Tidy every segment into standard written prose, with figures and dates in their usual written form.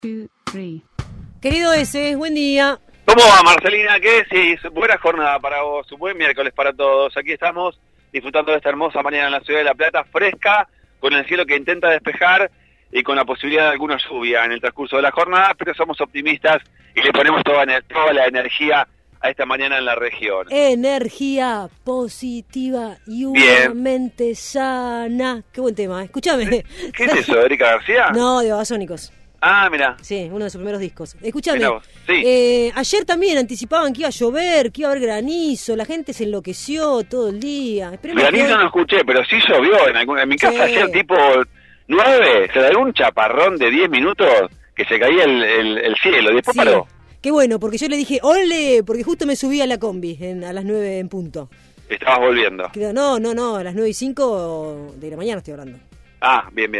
2, 3. Querido ese, buen día. ¿Cómo va, Marcelina? ¿Qué? Sí, buena jornada para vos, buen miércoles para todos. Aquí estamos disfrutando de esta hermosa mañana en la ciudad de La Plata, fresca, con el cielo que intenta despejar y con la posibilidad de alguna lluvia en el transcurso de la jornada, pero somos optimistas y le ponemos toda la energía a esta mañana en la región. Energía positiva y una mente sana. Qué buen tema, escúchame. ¿Qué es eso, Erika García? No, de Babasónicos. Ah, mira. Sí, uno de sus primeros discos. Escúchame, sí. Ayer también anticipaban que iba a llover, que iba a haber granizo, la gente se enloqueció todo el día. Granizo no escuché, pero sí llovió en mi casa ayer tipo 9, se da un chaparrón de 10 minutos que se caía el cielo, y después paró. Qué bueno, porque yo le dije, ¡ole! Porque justo me subí a la combi a las 9 en punto. Estabas volviendo. No, a las 9:05 de la mañana estoy hablando. Ah, bien.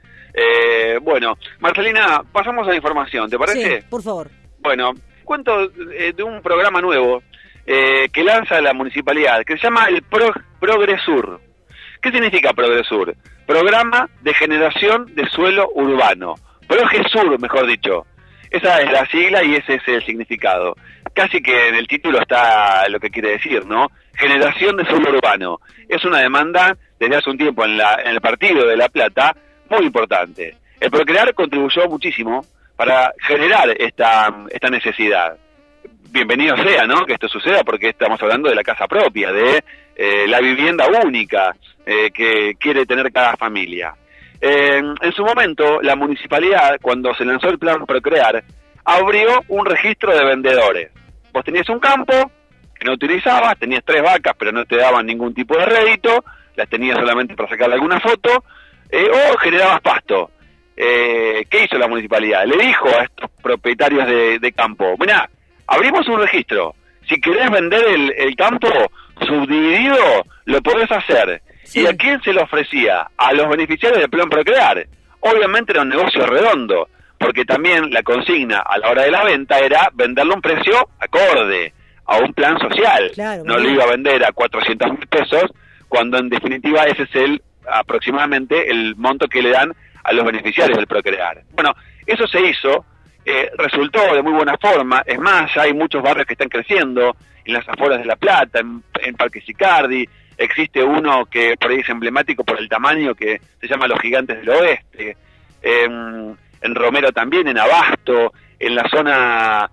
Bueno, Marcelina, pasamos a la información, ¿te parece? Sí, por favor. Bueno, cuento de un programa nuevo que lanza la municipalidad, que se llama el Progresur. ¿Qué significa Progresur? Programa de Generación de Suelo Urbano. Progresur, mejor dicho. Esa es la sigla y ese es el significado. Casi que en el título está lo que quiere decir, ¿no? Generación de suelo urbano. Es una demanda desde hace un tiempo en el partido de La Plata muy importante. El Procrear contribuyó muchísimo para generar esta necesidad. Bienvenido sea, ¿no?, que esto suceda, porque estamos hablando de la casa propia, de la vivienda única que quiere tener cada familia. En su momento, la municipalidad, cuando se lanzó el plan Procrear, abrió un registro de vendedores. Vos tenías un campo que no utilizabas, tenías 3 vacas, pero no te daban ningún tipo de rédito, las tenías solamente para sacarle alguna foto, o generabas pasto. ¿Qué hizo la municipalidad? Le dijo a estos propietarios de campo, mirá, abrimos un registro, si querés vender el campo subdividido, lo podés hacer. Sí. ¿Y a quién se lo ofrecía? A los beneficiarios del plan Procrear. Obviamente era un negocio redondo, porque también la consigna a la hora de la venta era venderlo a un precio acorde, a un plan social. Claro, no lo iba a vender a 400.000 pesos, cuando en definitiva ese es aproximadamente el monto que le dan a los beneficiarios del Procrear. Bueno, eso se hizo, resultó de muy buena forma. Es más, ya hay muchos barrios que están creciendo en las afueras de La Plata, en Parque Sicardi. Existe uno que por ahí es emblemático por el tamaño, que se llama Los Gigantes del Oeste. En Romero también, en Abasto, en la zona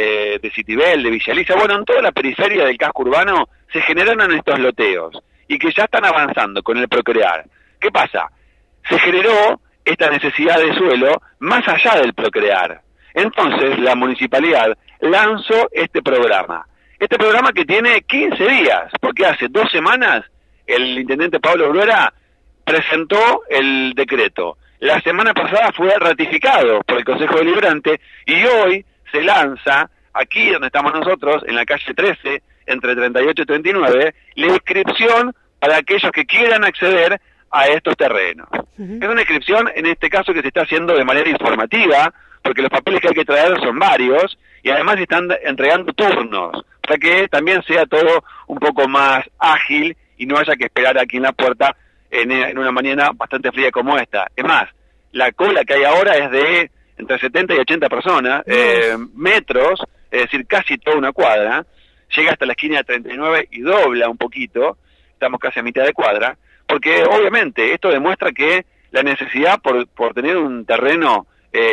de Citibel, de Villa Elisa. Bueno, en toda la periferia del casco urbano se generaron estos loteos y que ya están avanzando con el Procrear. ¿Qué pasa? Se generó esta necesidad de suelo más allá del Procrear. Entonces la municipalidad lanzó este programa. Este programa que tiene 15 días, porque hace 2 semanas el intendente Pablo Bruera presentó el decreto. La semana pasada fue ratificado por el Consejo Deliberante y hoy se lanza, aquí donde estamos nosotros, en la calle 13, entre 38 y 39, la inscripción para aquellos que quieran acceder a estos terrenos. Es una inscripción, en este caso, que se está haciendo de manera informativa, porque los papeles que hay que traer son varios, y además están entregando turnos, para que también sea todo un poco más ágil y no haya que esperar aquí en la puerta en una mañana bastante fría como esta. Es más, la cola que hay ahora es de entre 70 y 80 personas, metros, es decir, casi toda una cuadra, llega hasta la esquina de 39 y dobla un poquito, estamos casi a mitad de cuadra, porque obviamente esto demuestra que la necesidad por tener un terreno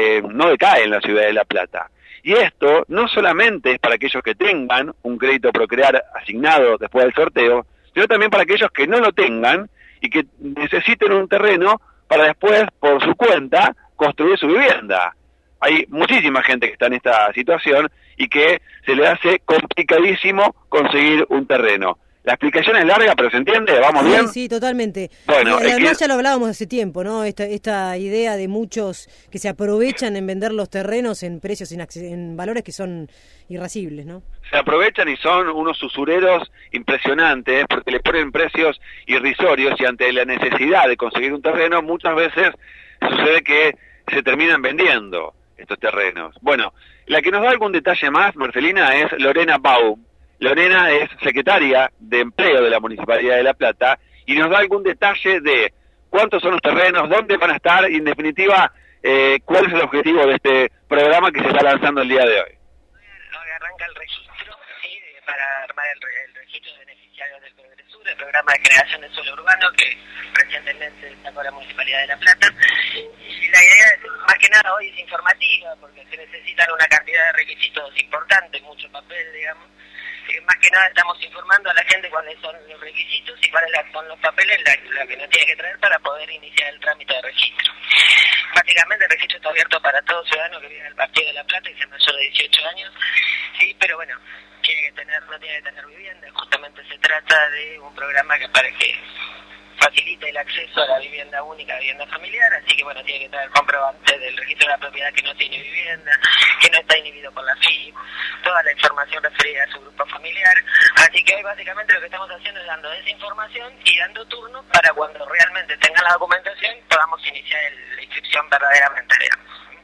no decae en la ciudad de La Plata. Y esto no solamente es para aquellos que tengan un crédito Procrear asignado después del sorteo, sino también para aquellos que no lo tengan y que necesiten un terreno para después, por su cuenta, construir su vivienda. Hay muchísima gente que está en esta situación y que se le hace complicadísimo conseguir un terreno. La explicación es larga, pero ¿se entiende? ¿Vamos bien? Sí, totalmente. Bueno, y además ya lo hablábamos hace tiempo, ¿no? Esta idea de muchos que se aprovechan en vender los terrenos en precios, en valores que son irascibles, ¿no? Se aprovechan y son unos usureros impresionantes porque le ponen precios irrisorios y ante la necesidad de conseguir un terreno muchas veces sucede que se terminan vendiendo estos terrenos. Bueno, la que nos da algún detalle más, Marcelina, es Lorena Baum. Lorena es secretaria de Empleo de la Municipalidad de La Plata y nos da algún detalle de cuántos son los terrenos, dónde van a estar y en definitiva ¿cuál es el objetivo de este programa que se está lanzando el día de hoy? Hoy arranca el registro, ¿sí? Para armar el registro de beneficiarios del Progresur, el programa de creación de suelo urbano que recientemente sacó la Municipalidad de La Plata. Y la idea, más que nada, hoy es informativa, porque se necesitan una cantidad de requisitos importantes, mucho papel, digamos. Más que nada estamos informando a la gente cuáles son los requisitos y cuáles son los papeles la que nos tiene que traer para poder iniciar el trámite de registro. Básicamente el registro está abierto para todo ciudadano que vive en el Partido de La Plata y sea mayor de 18 años, sí, pero bueno, no tiene que tener vivienda. Justamente se trata de un programa para que facilite el acceso a la vivienda única, vivienda familiar, así que bueno, tiene que traer comprobante del registro de la propiedad que no tiene vivienda, que no está inhibido por la FIP, toda la información referida a su grupo familiar. Así que hoy básicamente lo que estamos haciendo es dando esa información y dando turno para cuando realmente tengan la documentación podamos iniciar la inscripción verdaderamente, digamos.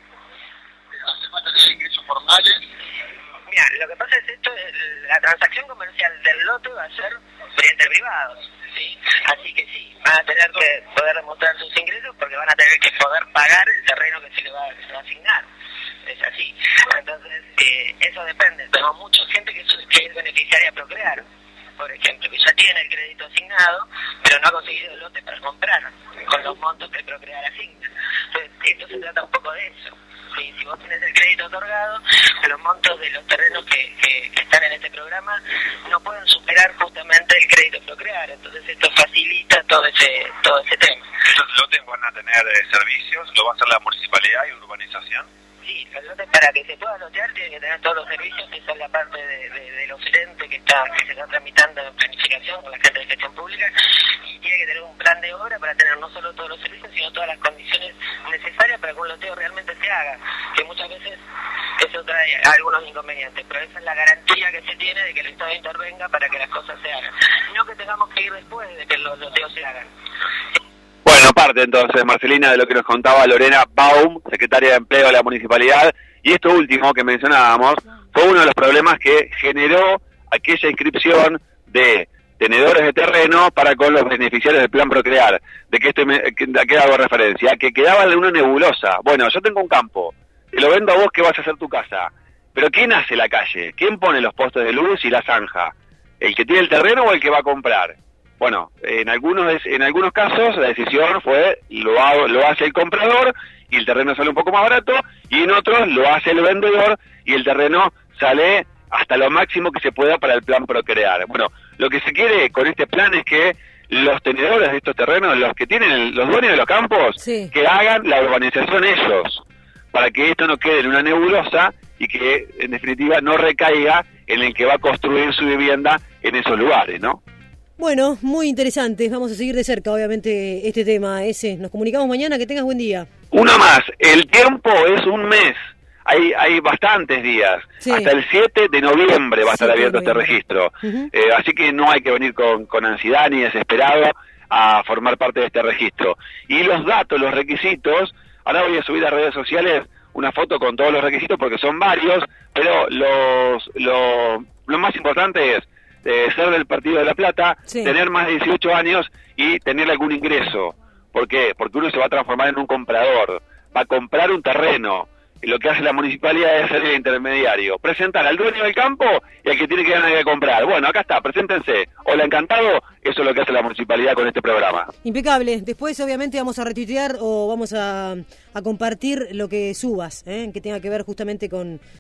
¿Hace falta tener ingresos formales? Mira, lo que pasa es esto, la transacción comercial del lote va a ser entre privados, ¿sí? Así que sí, van a tener que poder demostrar sus ingresos porque van a tener que poder pagar el terreno que se le va a asignar. Es así. Entonces, eso depende. Tenemos mucha gente que es beneficiaria a Procrear, por ejemplo, que ya tiene el crédito asignado, pero no ha conseguido el lote para comprar con los montos que Procrear asigna. Entonces, esto se trata un poco de eso. Sí, si vos tenés el crédito otorgado, los montos de los terrenos que están en este programa no pueden superar justamente el crédito Procrear, entonces esto facilita todo ese tema. ¿Estos lotes van a tener servicios? ¿Lo va a hacer la municipalidad y urbanización? Sí, los lotes para que se pueda lotear tienen que tener todos los servicios, que son la parte del ofrente que se está tramitando en planificación con la gente de gestión pública, y tiene que tener un plan de obra para tener no solo todos los servicios, sino todas las condiciones necesarias para que un loteo realmente se haga, que muchas veces eso trae algunos inconvenientes, pero esa es la garantía que se tiene de que el Estado intervenga para que las cosas se hagan, no que tengamos que ir después de que los loteos se hagan. Bueno, parte entonces, Marcelina, de lo que nos contaba Lorena Baum, secretaria de Empleo de la Municipalidad, y esto último que mencionábamos fue uno de los problemas que generó aquella inscripción de tenedores de terreno para con los beneficiarios del Plan Procrear. ¿De qué hago referencia? Que quedaba en una nebulosa. Bueno, yo tengo un campo, te lo vendo a vos que vas a hacer tu casa, pero ¿quién hace la calle? ¿Quién pone los postes de luz y la zanja? ¿El que tiene el terreno o el que va a comprar? Bueno, en algunos casos la decisión fue lo hace el comprador y el terreno sale un poco más barato, y en otros lo hace el vendedor y el terreno sale hasta lo máximo que se pueda para el Plan Procrear. Bueno, lo que se quiere con este plan es que los tenedores de estos terrenos, los que tienen los dueños de los campos, sí, que hagan la urbanización ellos, para que esto no quede en una nebulosa y que en definitiva no recaiga en el que va a construir su vivienda en esos lugares, ¿no? Bueno, muy interesante. Vamos a seguir de cerca, obviamente, este tema ese. Nos comunicamos mañana. Que tengas buen día. Uno más. El tiempo es un mes. Hay bastantes días. Sí. Hasta el 7 de noviembre va a estar abierto este registro. Así que no hay que venir con ansiedad ni desesperado a formar parte de este registro. Y los datos, los requisitos, ahora voy a subir a redes sociales una foto con todos los requisitos porque son varios, pero lo más importante es ser del Partido de La Plata, sí, tener más de 18 años y tener algún ingreso. ¿Por qué? Porque uno se va a transformar en un comprador, va a comprar un terreno. Y lo que hace la municipalidad es ser el intermediario, presentar al dueño del campo y al que tiene que ganar de comprar. Bueno, acá está, preséntense. Hola, encantado. Eso es lo que hace la municipalidad con este programa. Impecable. Después, obviamente, vamos a retuitear o vamos a compartir lo que subas, que tenga que ver justamente con